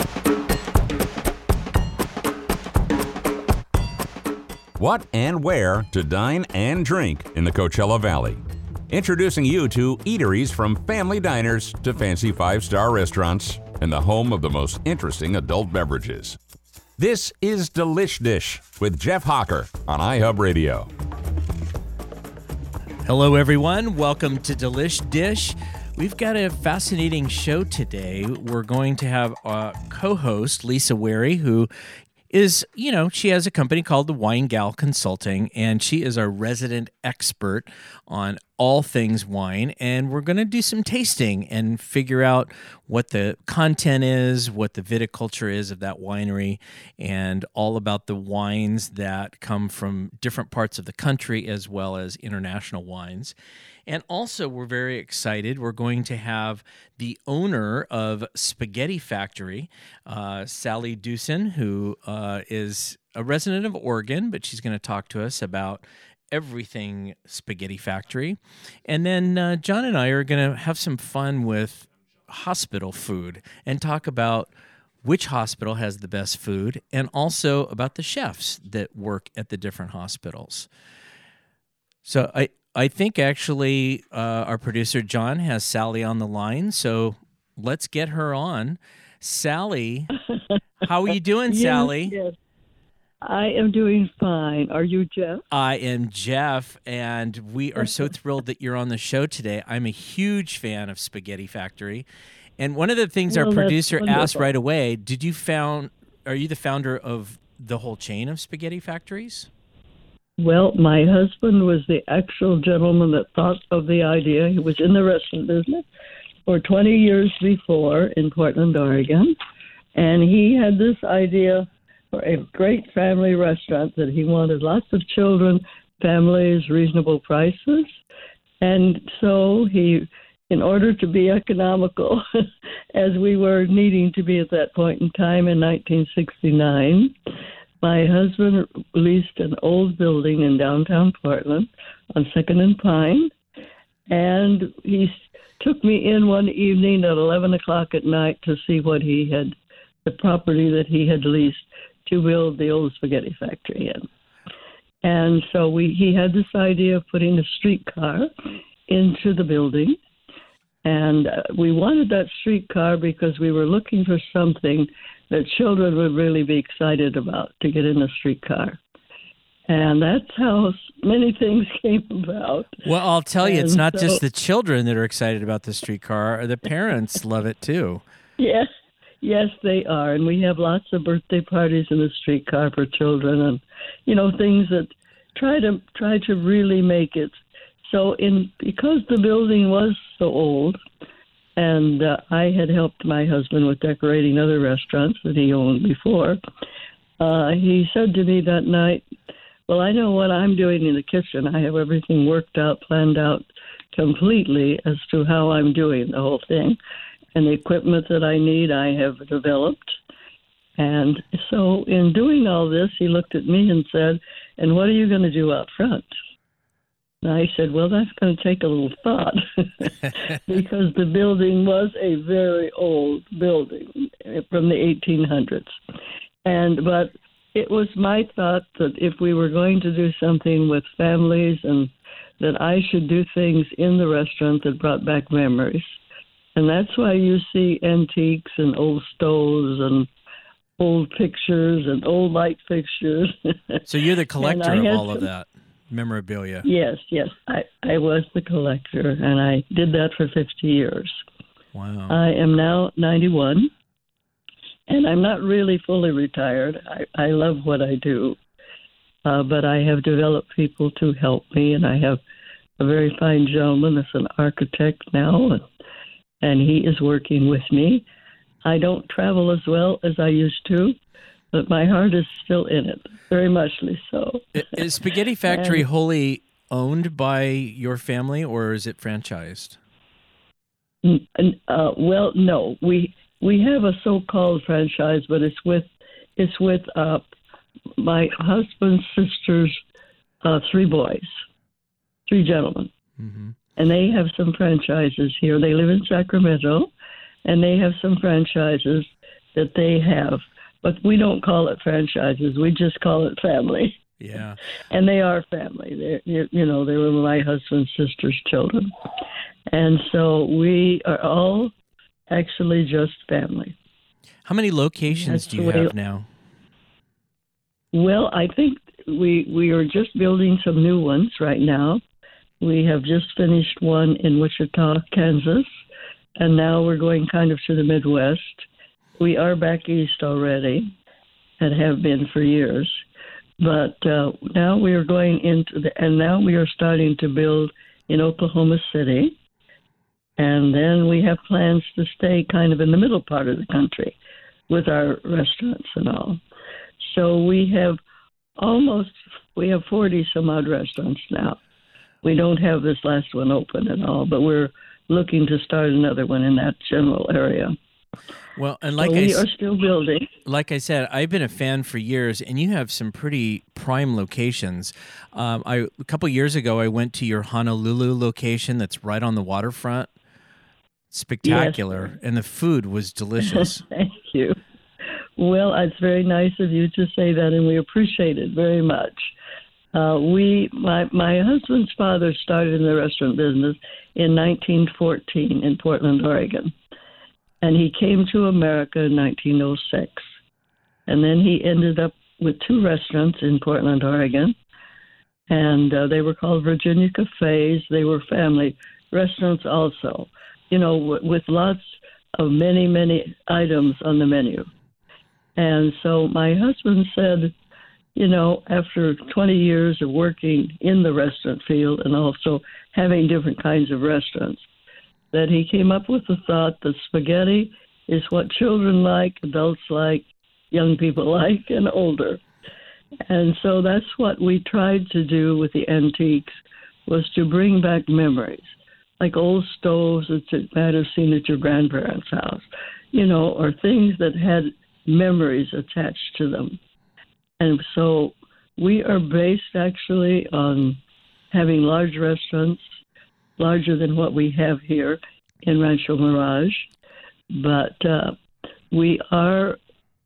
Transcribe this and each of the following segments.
What and where to dine and drink in the Coachella Valley. Introducing you to eateries from family diners to fancy five-star restaurants and the home of the most interesting adult beverages. This is Delish Dish with Jeff Hawker on iHub Radio. Hello, everyone. Welcome to Delish Dish. We've got a fascinating show today. We're going to have a co-host, Lisa Wary, who is, she has a company called the Wine Gal Consulting, and she is our resident expert on all things wine. And we're going to do some tasting and figure out what the content is, what the viticulture is of that winery, and all about the wines that come from different parts of the country as well as international wines. And also, we're very excited. We're going to have the owner of Spaghetti Factory, Sally Dewson, who is a resident of Oregon, but she's going to talk to us about everything Spaghetti Factory. And then John and I are going to have some fun with hospital food and talk about which hospital has the best food and also about the chefs that work at the different hospitals. So I think actually our producer John has Sally on the line, so let's get her on. Sally, how are you doing, Sally? Yes, I am doing fine. Are you Jeff? I am Jeff, and we are so thrilled that you're on the show today. I'm a huge fan of Spaghetti Factory, and one of the things our producer asked right away, are you the founder of the whole chain of Spaghetti Factories? Well, my husband was the actual gentleman that thought of the idea. He was in the restaurant business for 20 years before in Portland, Oregon. And he had this idea for a great family restaurant that he wanted lots of children, families, reasonable prices. And so he, in order to be economical, as we were needing to be at that point in time in 1969, my husband leased an old building in downtown Portland on 2nd and Pine, and he took me in one evening at 11 o'clock at night to see the property that he had leased to build the old Spaghetti Factory in. And so he had this idea of putting a streetcar into the building, and we wanted that streetcar because we were looking for something that children would really be excited about to get in a streetcar. And that's how many things came about. Well, I'll tell you, it's not just the children that are excited about the streetcar. The parents love it too. Yes, they are. And we have lots of birthday parties in the streetcar for children and, things that try to really make it. So because the building was so old, and I had helped my husband with decorating other restaurants that he owned before, he said to me that night, well, I know what I'm doing in the kitchen. I have everything worked out, planned out completely as to how I'm doing the whole thing. And the equipment that I need, I have developed. And so in doing all this, he looked at me and said, and what are you going to do out front? And I said, well, that's going to take a little thought because the building was a very old building from the 1800s. But it was my thought that if we were going to do something with families and that I should do things in the restaurant that brought back memories. And that's why you see antiques and old stoves and old pictures and old light fixtures. So you're the collector of all of that memorabilia. Yes. I was the collector, and I did that for 50 years. Wow. I am now 91, and I'm not really fully retired. I love what I do, but I have developed people to help me, and I have a very fine gentleman that's an architect now, and he is working with me. I don't travel as well as I used to, but my heart is still in it, very muchly so. Is Spaghetti Factory wholly owned by your family, or is it franchised? Well, no. We have a so-called franchise, but it's with my husband's sister's 3 boys, 3 gentlemen. Mm-hmm. And they have some franchises here. They live in Sacramento, and they have some franchises that they have. But we don't call it franchises. We just call it family. Yeah. And they are family. They were my husband's sister's children. And so we are all actually just family. How many locations do you have now? Well, I think we are just building some new ones right now. We have just finished one in Wichita, Kansas, and now we're going kind of to the Midwest. We are back east already and have been for years. But now we are going and now we are starting to build in Oklahoma City. And then we have plans to stay kind of in the middle part of the country with our restaurants and all. So we have 40 some odd restaurants now. We don't have this last one open at all, but we're looking to start another one in that general area. Well, and we are still building. Like I said, I've been a fan for years, and you have some pretty prime locations. A couple years ago, I went to your Honolulu location that's right on the waterfront. Spectacular, yes. And the food was delicious. Thank you. Well, it's very nice of you to say that, and we appreciate it very much. My husband's father started in the restaurant business in 1914 in Portland, Oregon. And he came to America in 1906. And then he ended up with 2 restaurants in Portland, Oregon. And they were called Virginia Cafes. They were family restaurants also, with lots of many, many items on the menu. And so my husband said, after 20 years of working in the restaurant field and also having different kinds of restaurants, that he came up with the thought that spaghetti is what children like, adults like, young people like, and older. And so that's what we tried to do with the antiques, was to bring back memories, like old stoves that you might have seen at your grandparents' house, or things that had memories attached to them. And so we are based actually on having large restaurants, larger than what we have here in Rancho Mirage, but we are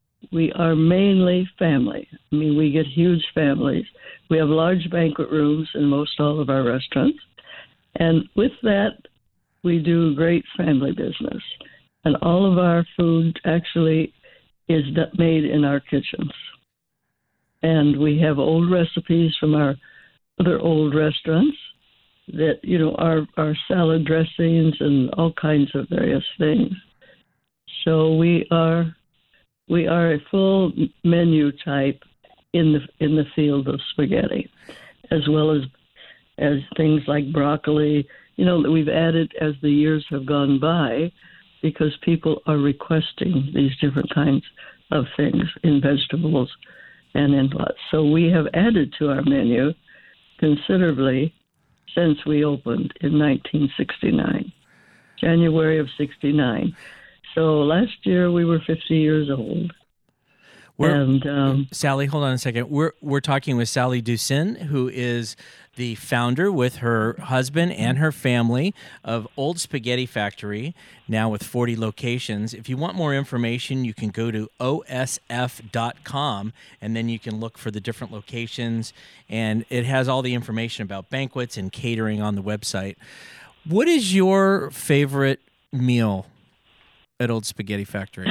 mainly family. I mean, we get huge families. We have large banquet rooms in most all of our restaurants, and with that, we do great family business. And all of our food actually is made in our kitchens, and we have old recipes from our other old restaurants that, are salad dressings and all kinds of various things. So we are a full menu type in the field of spaghetti, as well as things like broccoli, that we've added as the years have gone by, because people are requesting these different kinds of things in vegetables and in what. So we have added to our menu considerably since we opened in 1969, January of 69. So last year we were 50 years old. Sally, hold on a second. We're talking with Sally Doucin, who is the founder with her husband and her family of Old Spaghetti Factory, now with 40 locations. If you want more information, you can go to osf.com, and then you can look for the different locations, and it has all the information about banquets and catering on the website. What is your favorite meal at Old Spaghetti Factory?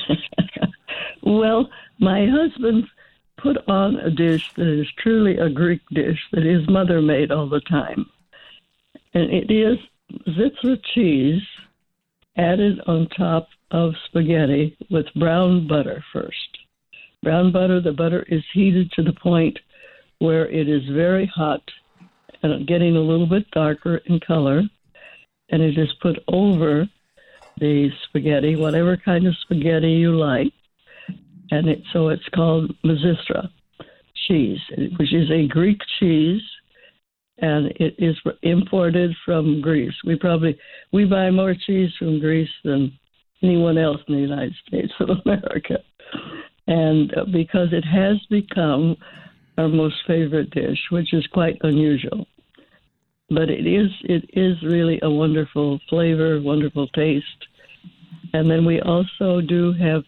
Well, my husband put on a dish that is truly a Greek dish that his mother made all the time. And it is Zitsra cheese added on top of spaghetti with brown butter first. Brown butter, the butter is heated to the point where it is very hot and getting a little bit darker in color. And it is put over the spaghetti, whatever kind of spaghetti you like. And so it's called Zitsra cheese, which is a Greek cheese, and it is imported from Greece. We buy more cheese from Greece than anyone else in the United States of America, and because it has become our most favorite dish, which is quite unusual. But it is really a wonderful flavor, wonderful taste. And then we also do have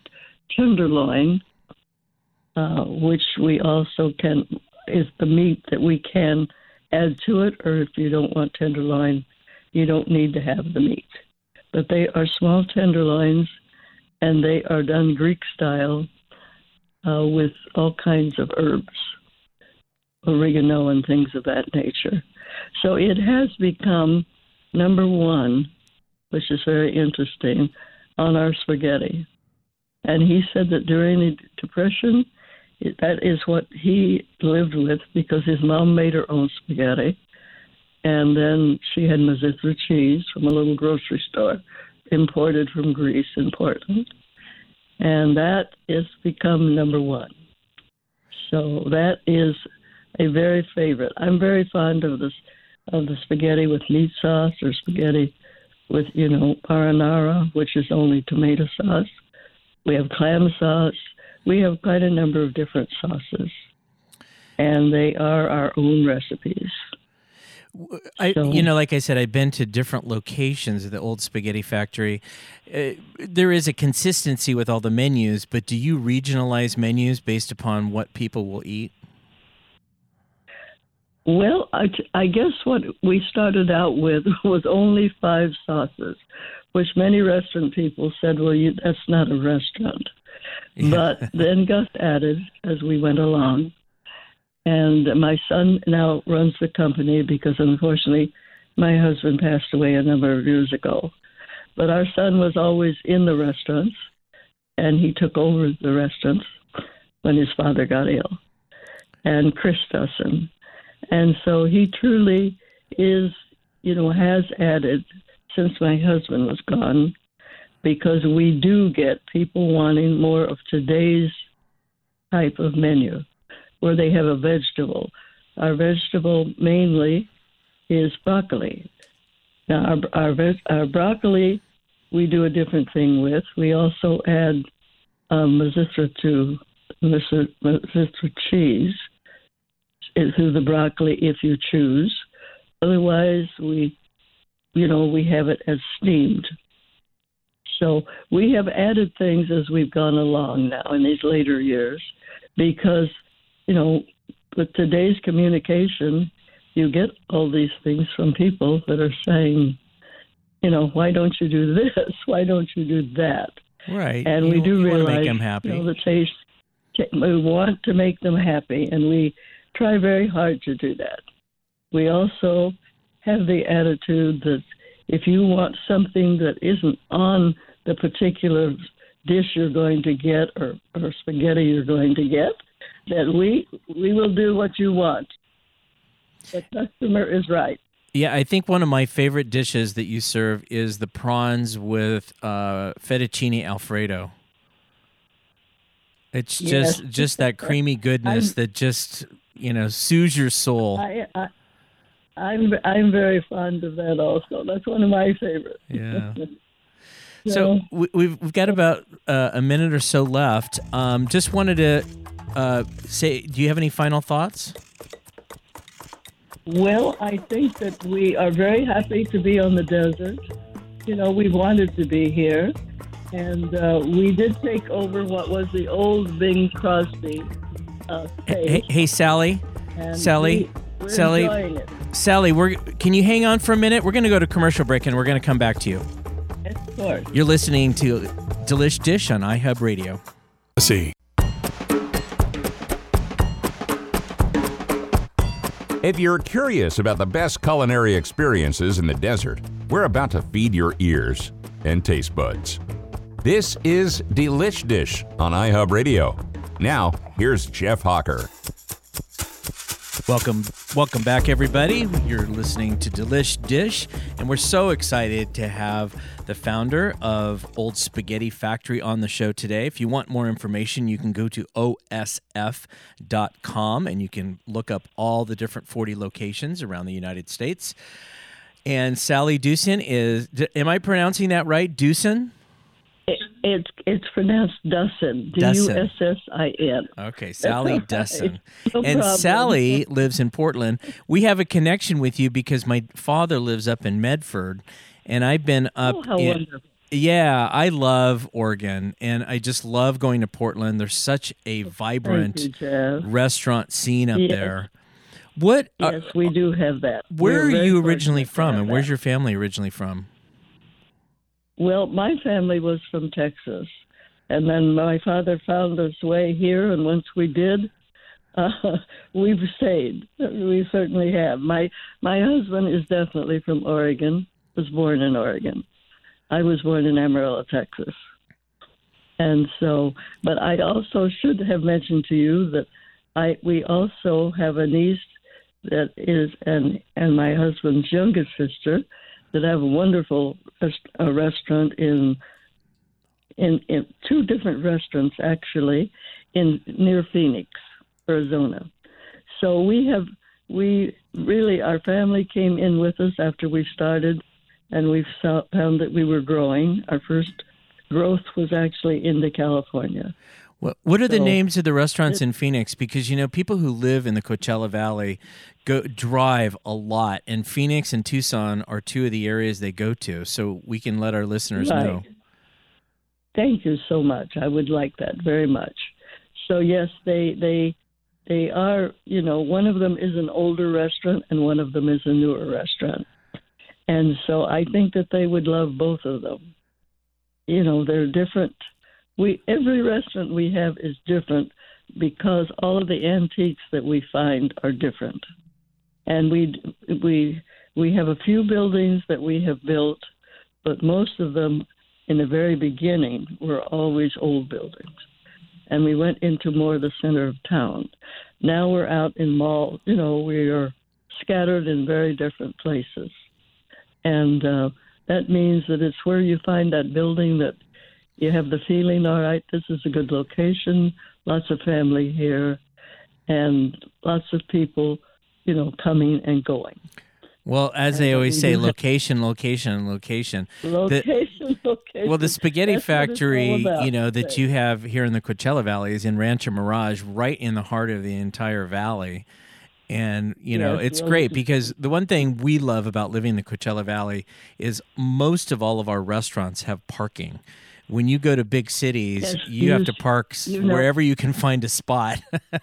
tenderloin, which we also is the meat that we can add to it, or if you don't want tenderloin, you don't need to have the meat. But they are small tenderloins, and they are done Greek style with all kinds of herbs, oregano and things of that nature. So it has become number one, which is very interesting, on our spaghetti. And he said that during the Depression, that is what he lived with, because his mom made her own spaghetti. And then she had Mazitra cheese from a little grocery store imported from Greece in Portland. And that has become number one. So that is a very favorite. I'm very fond of the spaghetti with meat sauce, or spaghetti with, marinara, which is only tomato sauce. We have clam sauce. We have quite a number of different sauces, and they are our own recipes. Like I said, I've been to different locations of the old spaghetti factory. There is a consistency with all the menus, but do you regionalize menus based upon what people will eat? Well, I guess what we started out with was only 5 sauces, which many restaurant people said, well, that's not a restaurant. But then Gus added as we went along. And my son now runs the company because, unfortunately, my husband passed away a number of years ago. But our son was always in the restaurants, and he took over the restaurants when his father got ill, and Chris Dussin. And so he truly is, has added since my husband was gone, because we do get people wanting more of today's type of menu, where they have a vegetable. Our vegetable mainly is broccoli. Now, our broccoli, we do a different thing with. We also add Mazitra cheese to the broccoli if you choose. Otherwise, we have it as steamed. So we have added things as we've gone along now in these later years, because, with today's communication, you get all these things from people that are saying, why don't you do this? Why don't you do that? Right. And we do realize, make them happy. The taste. We want to make them happy, and we try very hard to do that. We also have the attitude that if you want something that isn't on the particular dish you're going to get, or spaghetti you're going to get, that we will do what you want. The customer is right. Yeah, I think one of my favorite dishes that you serve is the prawns with fettuccine Alfredo. It's just that creamy goodness that just soothes your soul. I'm very fond of that also. That's one of my favorites. Yeah. So we've got about a minute or so left. Just wanted to say, do you have any final thoughts? Well, I think that we are very happy to be on the desert. We wanted to be here. And we did take over what was the old Bing Crosby stage. Hey, Sally. Sally. Can you hang on for a minute? We're going to go to commercial break, and we're going to come back to you. Of course. You're listening to Delish Dish on iHub Radio. See. If you're curious about the best culinary experiences in the desert, we're about to feed your ears and taste buds. This is Delish Dish on iHub Radio. Now, here's Jeff Hawker. Welcome back, everybody. You're listening to Delish Dish, and we're so excited to have the founder of Old Spaghetti Factory on the show today. If you want more information, you can go to osf.com, and you can look up all the different 40 locations around the United States. And Sally Dussin is, am I pronouncing that right? Dussin? It's pronounced Dussin. Dussin. Okay, Sally Dussin. No and problem. Sally lives in Portland. We have a connection with you because my father lives up in Medford, and I've been up. How wonderful. Yeah, I love Oregon, and I just love going to Portland. There's such a vibrant Thank you, Jeff. restaurant scene up Yes. there. What? Yes, we do have that. Where We're are very you originally fortunate to from, have and where's that. your family originally from? Well, my family was from Texas, and then my father found his way here, and once we did, we've stayed. We certainly have. My husband is definitely from Oregon. Was born in Oregon. I was born in Amarillo, Texas. And so, but I also should have mentioned to you that we also have a niece that is, and my husband's youngest sister that have a wonderful restaurant in two different restaurants actually near Phoenix, Arizona. So we really, our family came in with us after we started, and we found that we were growing. Our first growth was actually into California. What are the names of the restaurants in Phoenix? Because, people who live in the Coachella Valley drive a lot, and Phoenix and Tucson are two of the areas they go to, so we can let our listeners know. Thank you so much. I would like that very much. So, yes, they are, one of them is an older restaurant and one of them is a newer restaurant. And so I think that they would love both of them. They're different. Every restaurant we have is different because all of the antiques that we find are different. And we have a few buildings that we have built, but most of them in the very beginning were always old buildings. And we went into more the center of town. Now we're out in malls. We are scattered in very different places. And that means that it's where you find that building that you have the feeling, all right, this is a good location, lots of family here, and lots of people, coming and going. Well, as they always say, location, location, location. Location. Well, the spaghetti That's what it's factory, all about. that you have here in the Coachella Valley is in Rancho Mirage, right in the heart of the entire valley. And, Yes, it's well, great because the one thing we love about living in the Coachella Valley is most of all of our restaurants have parking. When you go to big cities, Yes, you have to park wherever you can find a spot.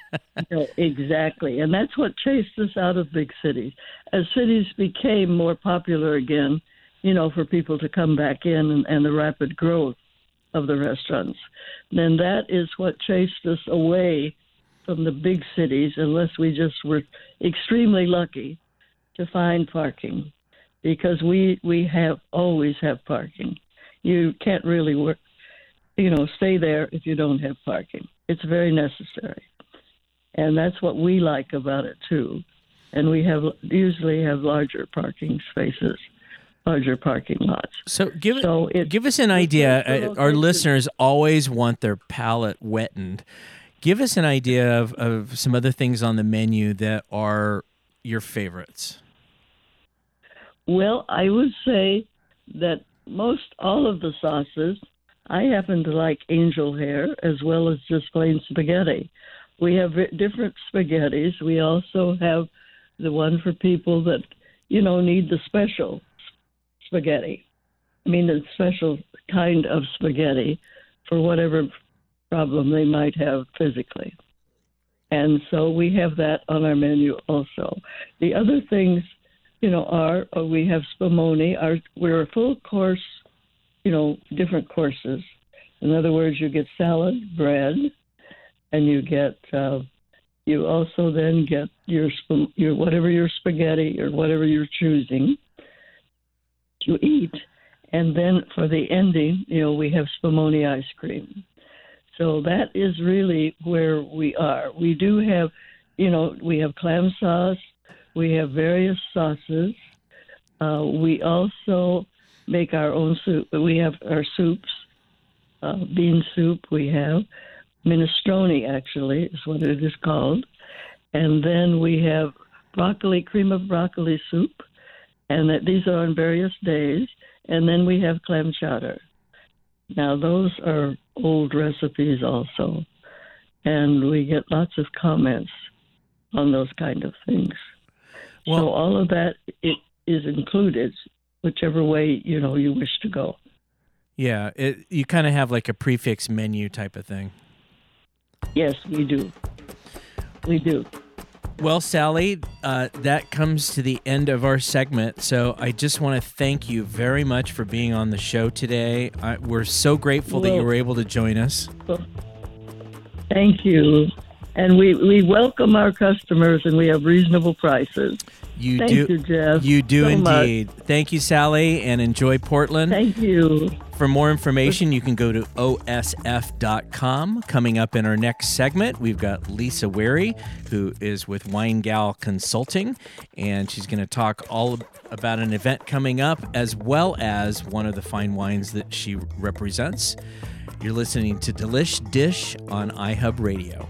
Exactly. And that's what chased us out of big cities. As cities became more popular again, for people to come back in and the rapid growth of the restaurants, then that is what chased us away from the big cities, unless we just were extremely lucky to find parking, because we always have parking. You can't really stay there if you don't have parking. It's very necessary. And that's what we like about it, too. And we usually have larger parking spaces, larger parking lots. So give us an idea. Our listeners always want their palate wetted. Give us an idea of some other things on the menu that are your favorites. Well, I would say that most all of the sauces, I happen to like angel hair as well as just plain spaghetti. We have different spaghettis. We also have the one for people that, need the special spaghetti. The special kind of spaghetti for whatever problem they might have physically. And so we have that on our menu also. The other things, we have spumoni. We're a full course, different courses. In other words, you get salad, bread, and you get, you also then get your whatever your spaghetti or whatever you're choosing to eat. And then for the ending, we have spumoni ice cream. So that is really where we are. We do have, we have clam sauce. We have various sauces. We also make our own soup. We have our soups, bean soup we have. Minestrone, actually, is what it is called. And then we have cream of broccoli soup. And these are on various days. And then we have clam chowder. Now, those are old recipes also. And we get lots of comments on those kind of things. Well, so all of that is included, whichever way, you wish to go. Yeah, you kind of have like a prefix menu type of thing. Yes, we do. We do. Well, Sally, that comes to the end of our segment. So I just want to thank you very much for being on the show today. We're so grateful that you were able to join us. Thank you. And we welcome our customers, and we have reasonable prices. Thank you, Jeff. You do so indeed. Much. Thank you, Sally, and enjoy Portland. Thank you. For more information, you can go to osf.com. Coming up in our next segment, we've got Lisa Wary, who is with Wine Gal Consulting, and she's going to talk all about an event coming up, as well as one of the fine wines that she represents. You're listening to Delish Dish on iHub Radio.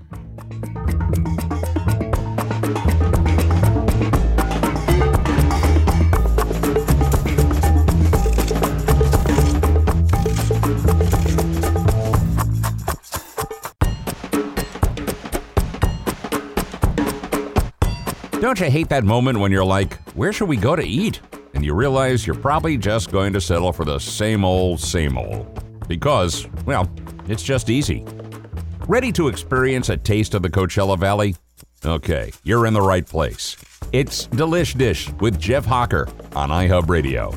Don't you hate that moment when you're like, where should we go to eat? And you realize you're probably just going to settle for the same old, same old. Because, well, it's just easy. Ready to experience a taste of the Coachella Valley? Okay, you're in the right place. It's Delish Dish with Jeff Hawker on iHub Radio.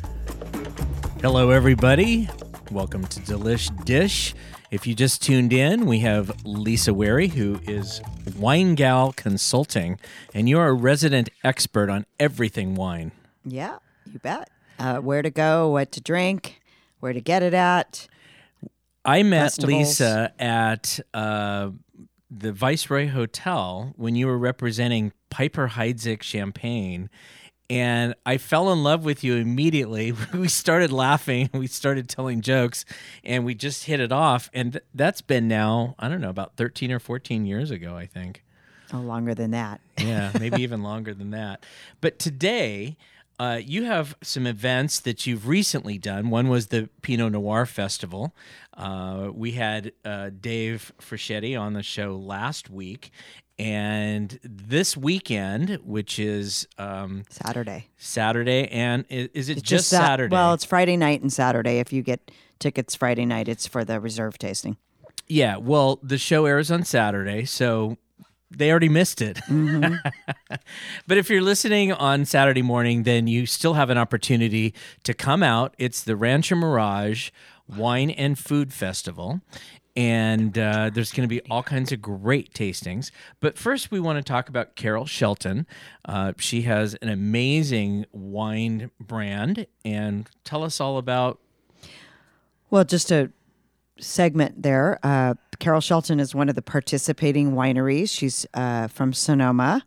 Hello, everybody. Welcome to Delish Dish. If you just tuned in, we have Lisa Wary, who is Wine Gal Consulting, and you're a resident expert on everything wine. Yeah, you bet. Where to go, what to drink, where to get it at. I met festivals. Lisa at the Viceroy Hotel when you were representing Piper Heidsieck Champagne, and I fell in love with you immediately. We started laughing, we started telling jokes, and we just hit it off. And that's been now, I don't know, about 13 or 14 years ago, I think. Oh, longer than that. Yeah, maybe even longer than that. But today, you have some events that you've recently done. One was the Pinot Noir Festival. We had Dave Frischetti on the show last week. And this weekend, which is Saturday, and is it it's just Saturday? Well, it's Friday night and Saturday. If you get tickets Friday night, it's for the reserve tasting. Yeah, well, the show airs on Saturday, so they already missed it. Mm-hmm. But if you're listening on Saturday morning, then you still have an opportunity to come out. It's the Rancho Mirage Wine and Food Festival. And there's going to be all kinds of great tastings. But first, we want to talk about Carol Shelton. She has an amazing wine brand. And tell us all about... Well, just a segment there. Carol Shelton is one of the participating wineries. She's from Sonoma.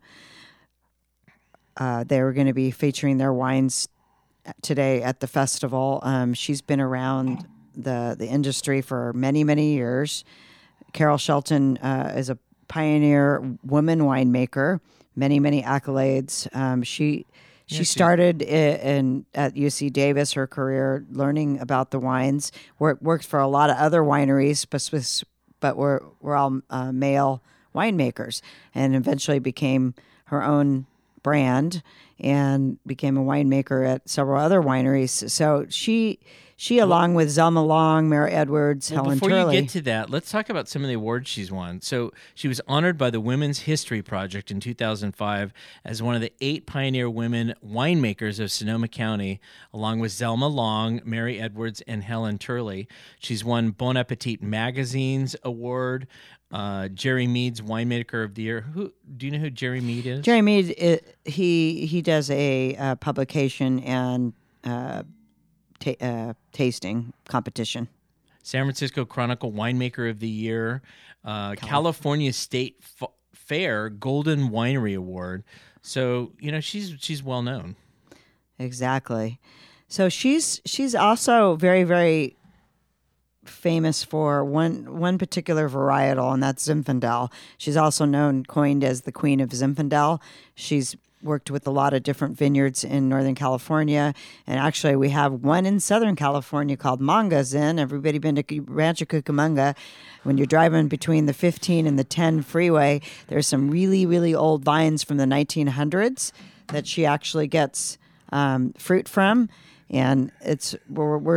They're going to be featuring their wines today at the festival. She's been around the industry for many, many years. Carol Shelton is a pioneer woman winemaker, many accolades. She started at UC Davis, her career learning about the wines. Worked for a lot of other wineries, but we're all male winemakers, and eventually became her own brand and became a winemaker at several other wineries. So she along with Zelma Long, Mary Edwards, Helen Turley. Before you get to that, let's talk about some of the awards she's won. So she was honored by the Women's History Project in 2005 as one of the 8 pioneer women winemakers of Sonoma County, along with Zelma Long, Mary Edwards, and Helen Turley. She's won Bon Appetit Magazine's award, Jerry Mead's Winemaker of the Year. Do you know who Jerry Mead is? Jerry Mead, he does a publication and tasting competition. San Francisco Chronicle Winemaker of the Year, California State Fair Golden Winery Award. So, she's well known. Exactly. So she's also very, very famous for one particular varietal, and that's Zinfandel. She's also coined as the Queen of Zinfandel. She's worked with a lot of different vineyards in Northern California, and actually we have one in Southern California called Manga Zin. Everybody been to Rancho Cucamonga? When you're driving between the 15 and the 10 freeway, there's some really, really old vines from the 1900s that she actually gets fruit from, and we're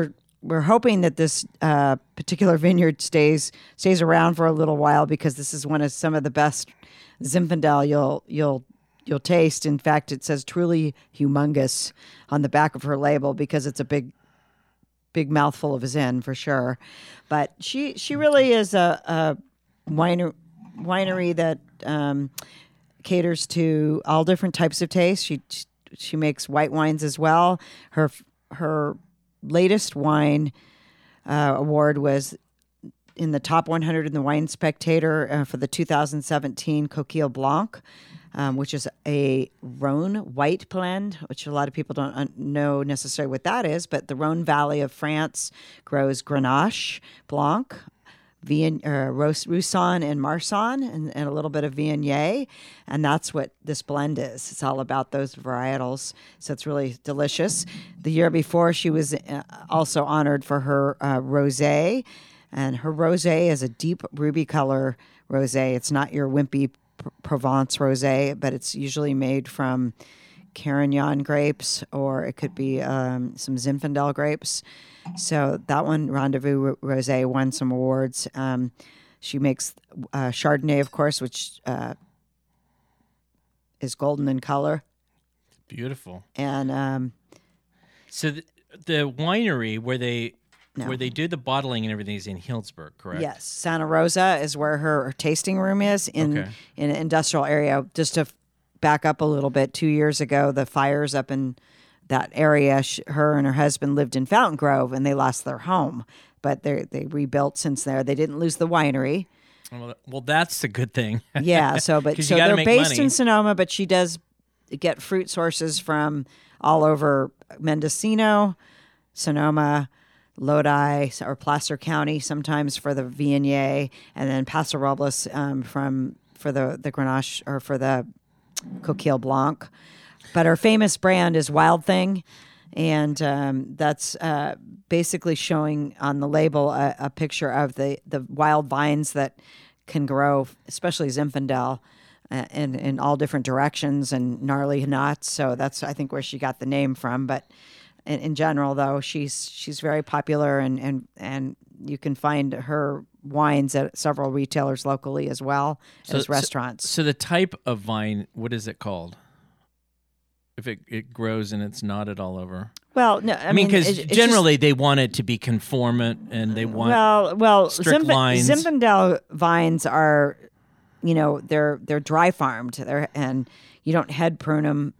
we're hoping that this particular vineyard stays around for a little while, because this is one of some of the best Zinfandel you'll taste. In fact, it says truly humongous on the back of her label, because it's a big mouthful of Zin for sure. But she really is a winery that caters to all different types of taste. She makes white wines as well. Her latest wine award was in the top 100 in the Wine Spectator for the 2017 Coquille Blanc, which is a Rhone white blend, which a lot of people don't know necessarily what that is, but the Rhone Valley of France grows Grenache Blanc, Roussanne and Marsanne, and a little bit of Viognier, and that's what this blend is. It's all about those varietals, so it's really delicious. The year before, she was also honored for her rosé, and her rosé is a deep ruby color rosé. It's not your wimpy Provence rosé, but it's usually made from Carignan grapes, or it could be some Zinfandel grapes. So that one, Rendezvous Rosé, won some awards. She makes Chardonnay, of course, which is golden in color. Beautiful. And so the winery where they do the bottling and everything is in Healdsburg, correct? Yes, Santa Rosa is where her tasting room is in an industrial area. Just to back up a little bit, 2 years ago, the fires up in that area, her and her husband lived in Fountain Grove, and they lost their home. But they rebuilt since there. They didn't lose the winery. Well, that's a good thing. Yeah. So they're based in Sonoma, but she does get fruit sources from all over Mendocino, Sonoma, Lodi, or Placer County sometimes for the Viognier, and then Paso Robles for the Grenache, or for the Coquille Blanc. But her famous brand is Wild Thing, and that's basically showing on the label a picture of the wild vines that can grow, especially Zinfandel, in all different directions, and gnarly knots. So that's, I think, where she got the name from. But in general, though, she's very popular, and you can find her wines at several retailers locally as well as restaurants. So the type of vine, what is it called? If it grows and it's knotted all over. Well, no, I mean, because generally they want it to be conformant, and they want strict lines. Zinfandel vines are, they're dry farmed, and you don't head prune them,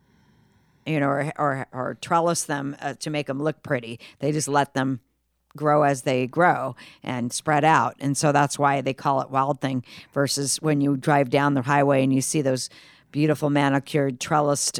or trellis them to make them look pretty. They just let them grow as they grow and spread out, and so that's why they call it Wild Thing. Versus when you drive down the highway and you see those beautiful manicured trellised,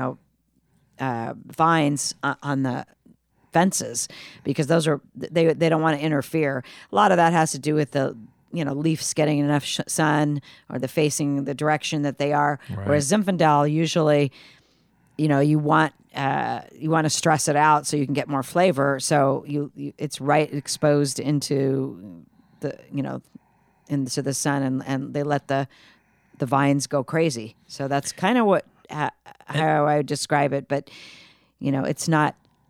vines on the fences, because those are they don't want to interfere. A lot of that has to do with the leaves getting enough sun, or the facing the direction that they are. Right. Whereas Zinfandel, usually, you want to stress it out so you can get more flavor. So it's right exposed into the into the sun, and they let the vines go crazy. So that's kind of how I would describe it. But it's not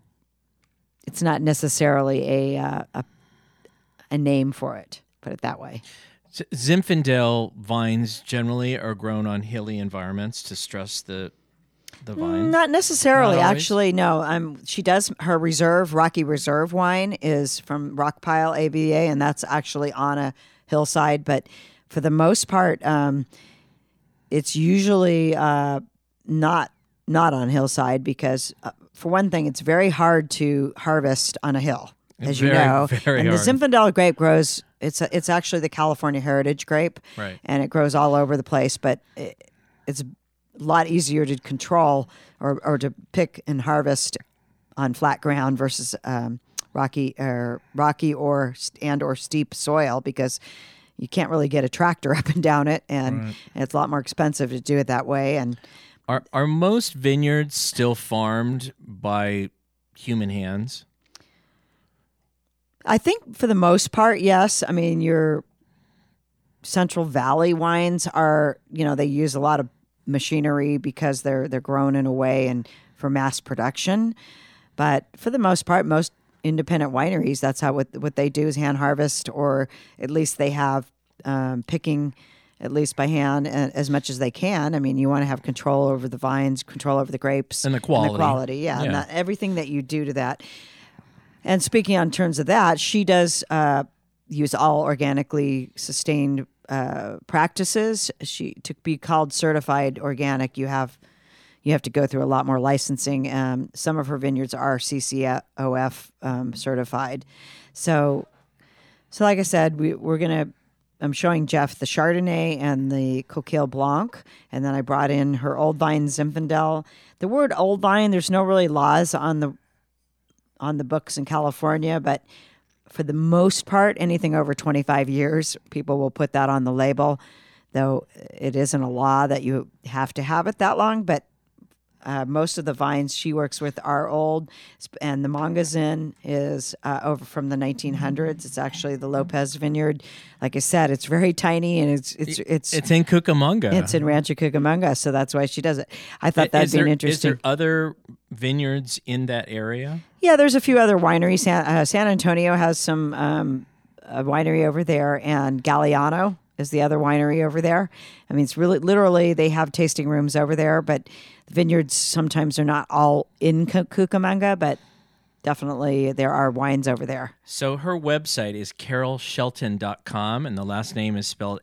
necessarily a name for it. Put it that way. Zinfandel vines generally are grown on hilly environments to stress the vines. Not necessarily, actually. No. She does her Rocky Reserve wine is from Rockpile AVA, and that's actually on a hillside. But for the most part, it's usually not on hillside, because for one thing, it's very hard to harvest on a hill, as you know. Very and hard. The Zinfandel grape grows. It's actually the California Heritage grape, right? And it grows all over the place. But it's a lot easier to control or to pick and harvest on flat ground versus rocky or steep soil, because you can't really get a tractor up and down it, and it's a lot more expensive to do it that way. And are most vineyards still farmed by human hands? I think for the most part, yes. I mean, your Central Valley wines are, they use a lot of machinery because they're grown in a way and for mass production. But for the most part, most independent wineries, that's how what they do is hand harvest, or at least they have picking, at least by hand, as much as they can. I mean, you want to have control over the vines, control over the grapes, and the quality. Yeah. And everything that you do to that. And speaking on terms of that, she does use all organically sustained practices. To be called certified organic, you have to go through a lot more licensing. Some of her vineyards are CCOF certified. So like I said, I'm showing Jeff the Chardonnay and the Coquille Blanc, and then I brought in her Old Vine Zinfandel. The word Old Vine, there's no really laws on the books in California, but for the most part, anything over 25 years, people will put that on the label, though it isn't a law that you have to have it that long. But most of the vines she works with are old, and the Mangazin is over from the 1900s. It's actually the Lopez Vineyard. Like I said, it's very tiny, and it's in Cucamonga. It's in Rancho Cucamonga, so that's why she does it. I thought that'd be interesting. Is there other vineyards in that area? Yeah, there's a few other wineries. San Antonio has some a winery over there, and Galliano is the other winery over there. I mean, it's really literally they have tasting rooms over there, but the vineyards sometimes are not all in Cucamonga, but definitely there are wines over there. So her website is carolshelton.com, and the last name is spelled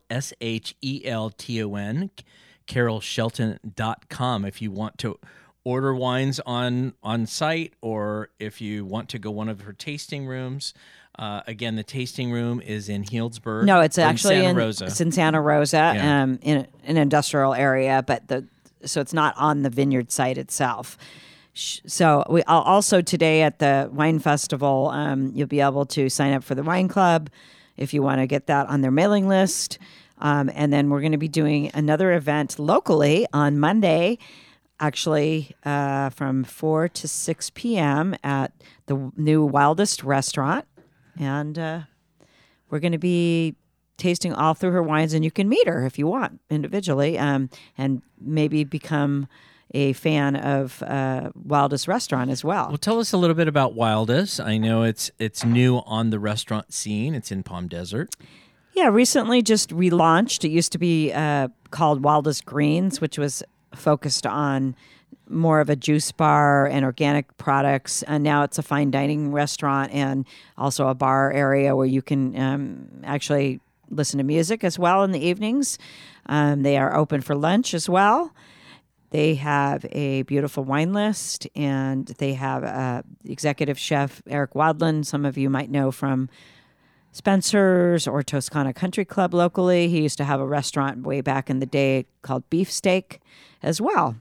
Shelton, carolshelton.com. If you want to order wines on site, or if you want to go one of her tasting rooms. Again, the tasting room is in Healdsburg. No, it's actually Santa Rosa. It's in Santa Rosa, in an industrial area, but so it's not on the vineyard site itself. So I'll also today at the wine festival, you'll be able to sign up for the wine club if you want to get that on their mailing list. And then we're going to be doing another event locally on Monday, actually from 4 to 6 p.m. at the new Wildest Restaurant. And we're going to be tasting all through her wines, and you can meet her if you want individually, and maybe become a fan of Wildest Restaurant as well. Well, tell us a little bit about Wildest. I know it's new on the restaurant scene. It's in Palm Desert. Yeah, recently just relaunched. It used to be called Wildest Greens, which was focused on more of a juice bar and organic products, and now it's a fine dining restaurant and also a bar area where you can actually listen to music as well in the evenings. They are open for lunch as well. They have a beautiful wine list, and they have executive chef Eric Wadlin. Some of you might know from Spencer's or Toscana Country Club locally. He used to have a restaurant way back in the day called Beefsteak as well.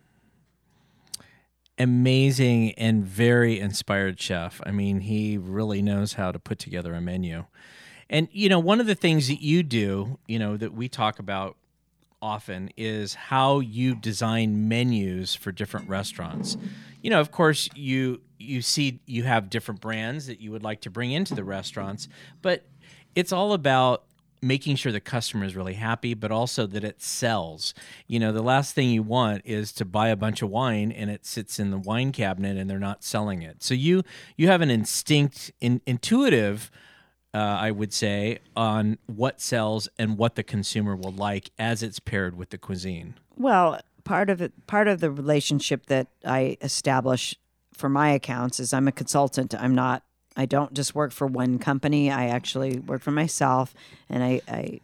Amazing and very inspired chef. I mean, he really knows how to put together a menu. And, one of the things that you do, that we talk about often is how you design menus for different restaurants. Of course, you see you have different brands that you would like to bring into the restaurants, but it's all about making sure the customer is really happy, but also that it sells. The last thing you want is to buy a bunch of wine and it sits in the wine cabinet and they're not selling it. So you have an intuitive, I would say, on what sells and what the consumer will like as it's paired with the cuisine. Well, part of the relationship that I establish for my accounts is I'm a consultant. I don't just work for one company. I actually work for myself, and I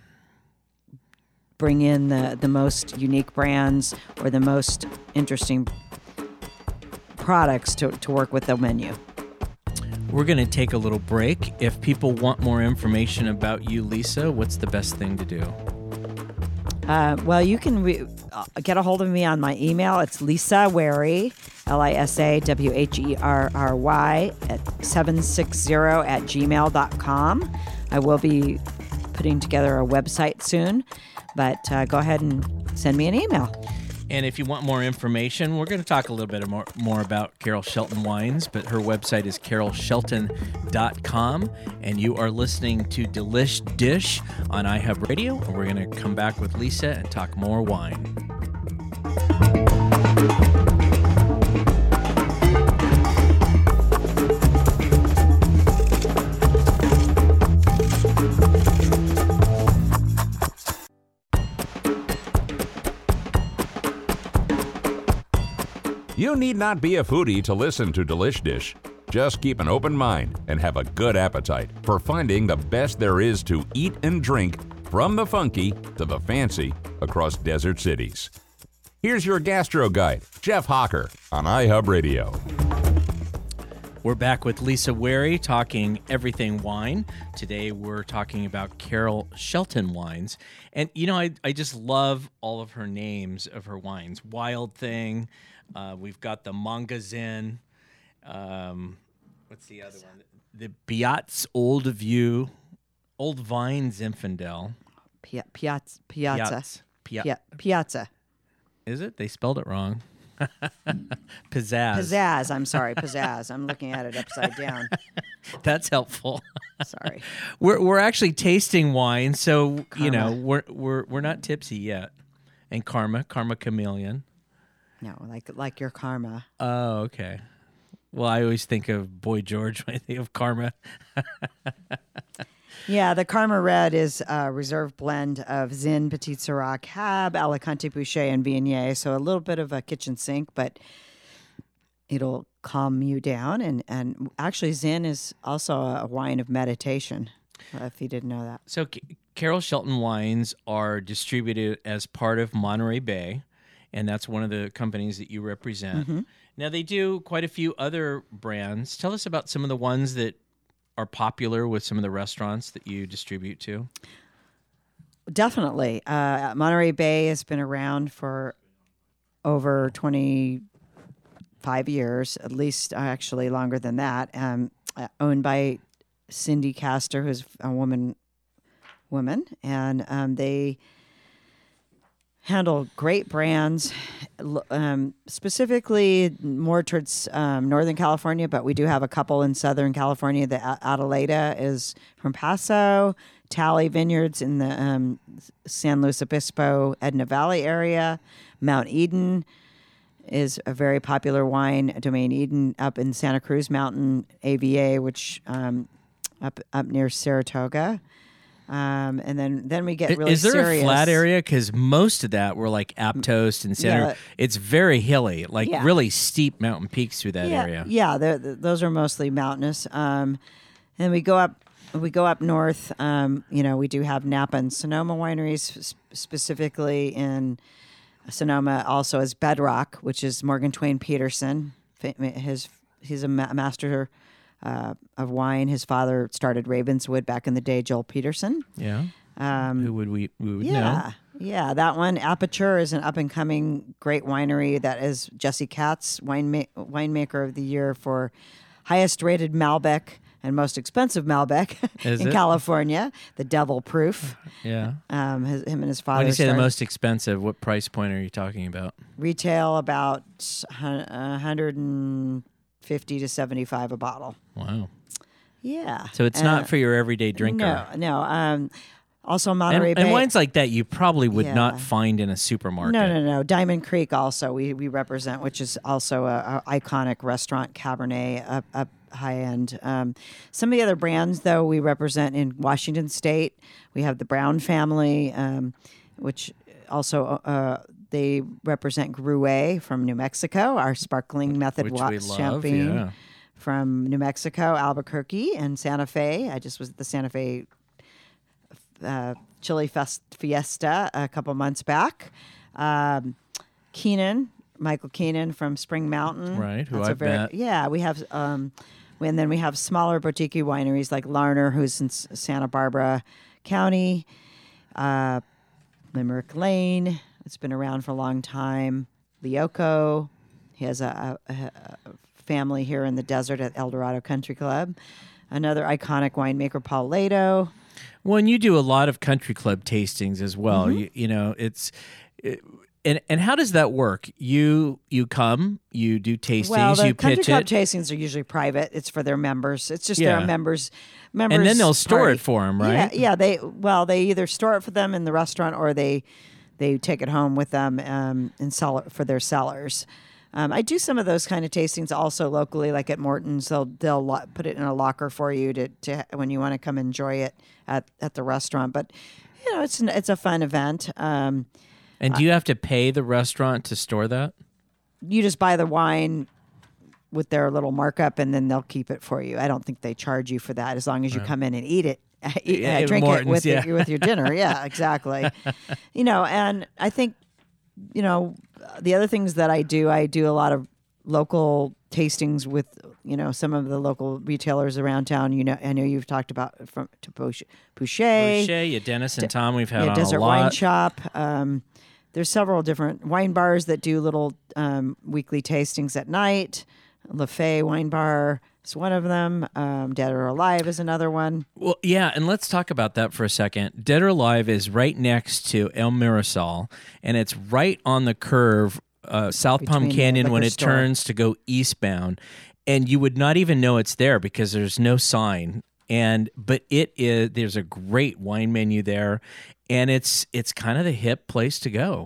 bring in the most unique brands or the most interesting products to work with the menu. We're going to take a little break. If people want more information about you, Lisa, what's the best thing to do? Well, you can get a hold of me on my email. It's Lisa Wherry, LisaWherry at 760@gmail.com. I will be putting together a website soon, but go ahead and send me an email. And if you want more information, we're going to talk a little bit more about Carol Shelton Wines, but her website is carolshelton.com. And you are listening to Delish Dish on iHub Radio. And we're going to come back with Lisa and talk more wine. You need not be a foodie to listen to Delish Dish. Just keep an open mind and have a good appetite for finding the best there is to eat and drink from the funky to the fancy across desert cities. Here's your gastro guide, Jeff Hawker, on iHub Radio. We're back with Lisa Wary talking everything wine. Today we're talking about Carol Shelton wines. And, you know, I just love all of her names of her wines. Wild Thing. We've got the Mangazin. What's the other one? The Piazza Old View. Old Vine Zinfandel. Piazza. Is it? They spelled it wrong. Pizzazz. Pizzazz. I'm sorry, pizzazz. I'm looking at it upside down. That's helpful. Sorry. We're actually tasting wine, so Karma. you know we're not tipsy yet. And Karma Chameleon. No, like your karma. Oh, okay. Well, I always think of Boy George when I think of Karma. Yeah, the Karma Red is a reserve blend of Zin, Petit Syrah, Cab, Alicante Boucher, and Viognier. So a little bit of a kitchen sink, but it'll calm you down. And actually, Zin is also a wine of meditation, if you didn't know that. So Carol Shelton wines are distributed as part of Monterey Bay, and that's one of the companies that you represent. Mm-hmm. Now, they do quite a few other brands. Tell us about some of the ones that are popular with some of the restaurants that you distribute to. Definitely. Monterey Bay has been around for over 25 years, at least actually longer than that. Owned by Cindy Castor, who's a woman, and they handle great brands, specifically more towards Northern California, but we do have a couple in Southern California. The Adelaida is from Paso, Tally Vineyards in the San Luis Obispo, Edna Valley area. Mount Eden is a very popular wine. Domaine Eden up in Santa Cruz Mountain, AVA, which up near Saratoga. And then we get really Is there serious. a flat area? Because most of that were like Aptos and Center. Yeah. It's very hilly, like Yeah. really steep mountain peaks through that area. Yeah, those are mostly mountainous. And we go up north. We do have Napa and Sonoma wineries, specifically in Sonoma. Also as Bedrock, which is Morgan Twain Peterson. He's a master of wine. His father started Ravenswood back in the day, Joel Peterson. Yeah. Who would we would know? Yeah. Yeah, that one. Aperture is an up-and-coming great winery that is Jesse Katz, winemaker of the year for highest-rated Malbec and most expensive Malbec in California, the Devil Proof. Yeah. Him and his father When you say the started- most expensive, what price point are you talking about? Retail about 150 to 75 a bottle. Wow. Yeah. So it's not for your everyday drinker. No. Also Monterey Bay. And wines like that you probably would Yeah. not find in a supermarket. No. Diamond Creek also we represent, which is also a iconic restaurant Cabernet up high end. Some of the other brands though we represent in Washington State. We have the Brown family, which also they represent Gruet from New Mexico, our sparkling method Which we love, champagne yeah. from New Mexico, Albuquerque, and Santa Fe. I just was at the Santa Fe Chili Fiesta a couple months back. Michael Keenan from Spring Mountain. Right, who That's I've met. Yeah, we have, and then we have smaller boutique wineries like Larner, who's in Santa Barbara County, Limerick Lane. It's been around for a long time. Lioco. He has a family here in the desert at El Dorado Country Club. Another iconic winemaker, Paul Lado. Well, and you do a lot of country club tastings as well. And how does that work? You come, you do tastings, Well, the you country pitch club it, tastings are usually private. It's for their members. It's just Yeah. their members. and then they'll store party. it for them, right? Yeah. They either store it for them in the restaurant or they take it home with them and sell it for their sellers. I do some of those kind of tastings also locally, like at Morton's. They'll put it in a locker for you to when you want to come enjoy it at the restaurant. But it's a fun event. And do you have to pay the restaurant to store that? you just buy the wine with their little markup, and then they'll keep it for you. I don't think they charge you for that as long as you come in and eat it. Drink Morton's, it with your dinner. Yeah, exactly. And I think, the other things that I do a lot of local tastings with, some of the local retailers around town. I know you've talked about to Boucher. Boucher, Dennis and Tom, we've had on Desert a lot. Wine Shop. There's several different wine bars that do little weekly tastings at night. Le Fay Wine Bar is one of them. Dead or Alive is another one. Well, yeah, and let's talk about that for a second. Dead or Alive is right next to El Mirasol, and it's right on the curve, South Palm Canyon, when it turns to go eastbound. And you would not even know it's there because there's no sign. But there's a great wine menu there, and it's kind of the hip place to go.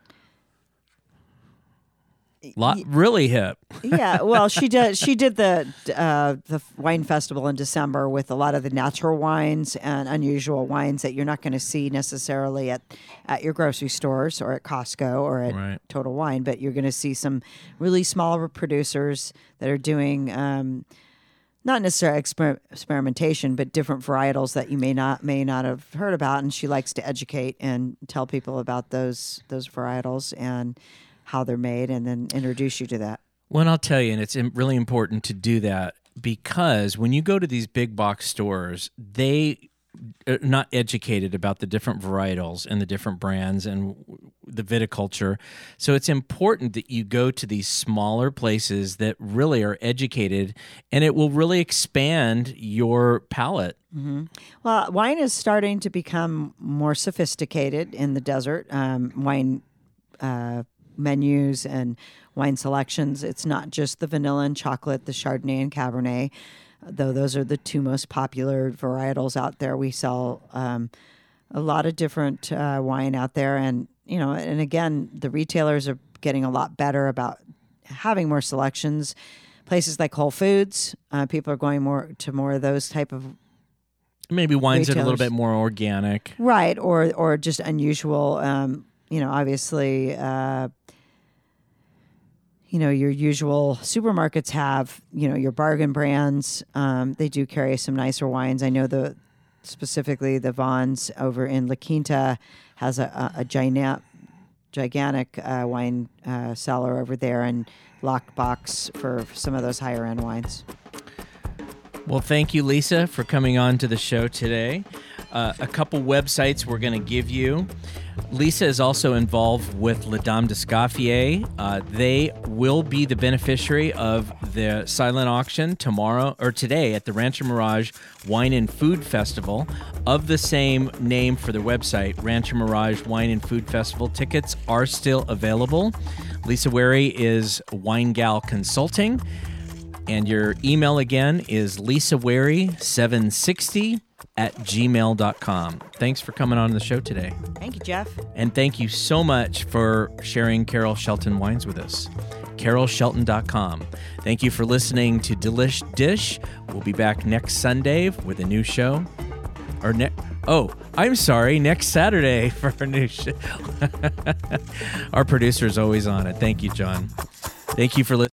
Really hip. Yeah, well, she did the wine festival in December with a lot of the natural wines and unusual wines that you're not going to see necessarily at your grocery stores or at Costco or at Total Wine, but you're going to see some really small producers that are doing not necessarily experimentation, but different varietals that you may not have heard about. And she likes to educate and tell people about those varietals and how they're made, and then introduce you to that. Well, and I'll tell you, and it's really important to do that because when you go to these big box stores, they are not educated about the different varietals and the different brands and the viticulture. So it's important that you go to these smaller places that really are educated, and it will really expand your palate. Mm-hmm. Well, wine is starting to become more sophisticated in the desert. Wine menus and wine selections. It's not just the vanilla and chocolate, the Chardonnay and Cabernet, though those are the two most popular varietals out there. We sell a lot of different wine out there, and and again, the retailers are getting a lot better about having more selections. Places like Whole Foods, people are going more of those type of maybe wines retailers. That are a little bit more organic, right? Or just unusual. Obviously. Your usual supermarkets have, your bargain brands. They do carry some nicer wines. I know specifically the Vons over in La Quinta has a gigantic wine cellar over there, and locked box for some of those higher end wines. Well, thank you, Lisa, for coming on to the show today. A couple websites we're going to give you. Lisa is also involved with La Dame d'Escoffier. They will be the beneficiary of the silent auction today at the Rancho Mirage Wine and Food Festival of the same name for their website, Rancho Mirage Wine and Food Festival. Tickets are still available. Lisa Wary is Wine Gal Consulting. And your email again is lisawary760@gmail.com. Thanks for coming on the show today. Thank you, Jeff. And thank you so much for sharing Carol Shelton wines with us. CarolShelton.com. Thank you for listening to Delish Dish. We'll be back next Sunday with a new show. Next Saturday for a new show. Our producer is always on it. Thank you, John. Thank you for listening.